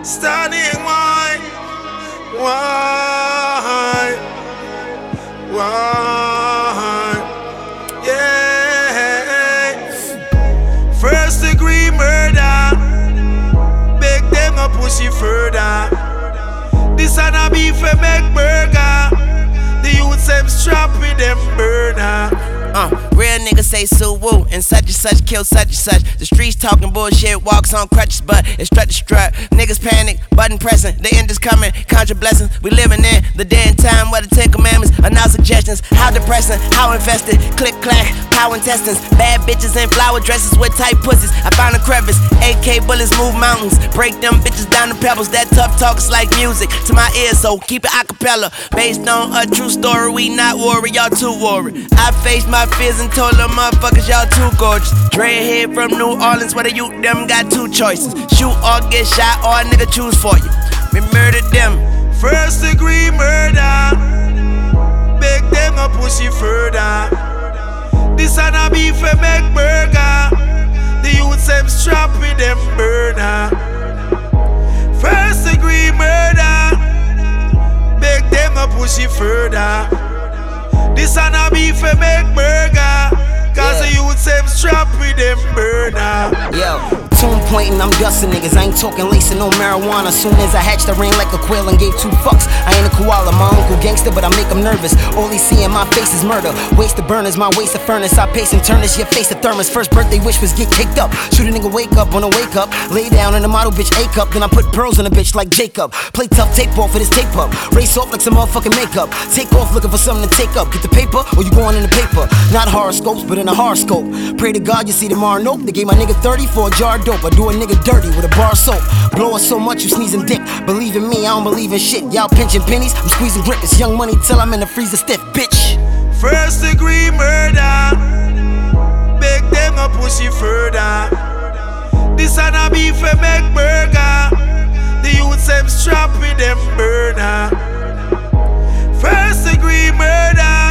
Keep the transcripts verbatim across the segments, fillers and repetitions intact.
Standing why, why, why, yeah. First degree murder, beg them a push it further. This and a beef a make burger. The youths them strap with them burner. Uh, real niggas say so woo and such and such kill such and such. The streets talking bullshit, walks on crutches, but it's strut to strut. Niggas panic, button pressing, the end is coming. Contra blessings, we living in the day and time where the Ten Commandments are now suggestions. How depressing, how invested, click clack, power intestines. Bad bitches in flower dresses with tight pussies. I found a crevice, A K bullets move mountains. Break them bitches down to pebbles. That tough talk is like music to my ears, so keep it acapella. Based on a true story, we not worried, y'all too worried. I faced my fears and told them motherfuckers y'all too gorgeous. Dreadhead from New Orleans where the youth them got two choices. Shoot or get shot or a nigga choose for you. We murdered them. First degree murder, beg them a push it further. This and a beef a make burger. The youths them strap with them burner. First degree murder, beg them a push it further. This and a beef a make burger. Cause the youths them strap with them burner. Yo, tune pointing, I'm dusting niggas. I ain't talking lacing no marijuana. Soon as I hatched, I ran like a quail and gave two fucks. I ain't a koala, my uncle gangster, but I make him nervous. All he see in my face is murder. Waste of burners, my waste of furnace. I pace and turn this, your face a thermos. First birthday wish was get caked up. Shoot a nigga wake up, wanna wake up. Lay down in the model bitch A cup. Then I put pearls on a bitch like Jacob. Play tough, tape off for this tape up. Race off like some motherfucking makeup. Take off looking for something to take up. Get the paper or you going in the paper. Not horoscopes, but in a horoscope. Pray to God you see tomorrow. Nope, they gave my nigga thirty for a jar of dope. I do a nigga dirty with a bar of soap. Blow it so much you sneezing dick. Believe in me, I don't believe in shit. Y'all pinching pennies, I'm squeezing grip. It's young money till I'm in the freezer stiff, bitch. First degree murder, beg them a push it further. This and a beef a make burger. The youths them strap with them burner. First degree murder,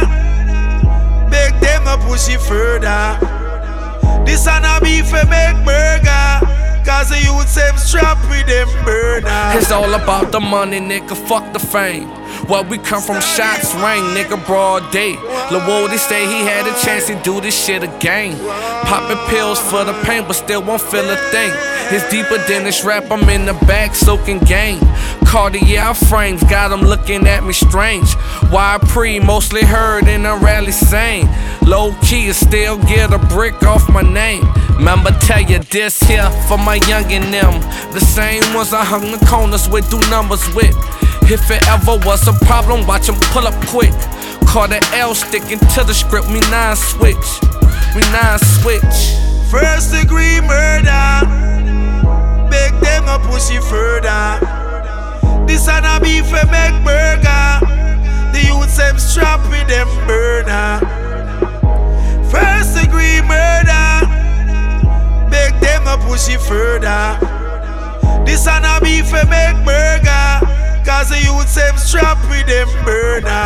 beg them a push it further. This and a beef a make burger. Cause the youths them strap with them burner. It's all about the money, nigga, fuck the fame. Well, we come from shots ring, nigga, broad day. Lil Woody say he had a chance to do this shit again. Popping pills for the pain, but still won't feel a thing. It's deeper than this rap, I'm in the back soaking game. Cartier frames, got them looking at me strange. Why pre, mostly heard in a rally saying. Low key, still get a brick off my name. Remember tell you this here for my youngin' them. The same ones I hung the corners with, do numbers with. If it ever was a problem, watch them pull up quick. Call the L sticking to the script, we nine switch. We nine switch. First degree murder, beg them a push it further. This and a beef a make burger. The youths them strap with them burner. First degree murder, beg them a push it further. This and a beef a make burger. Cause the youths them strap with them burner.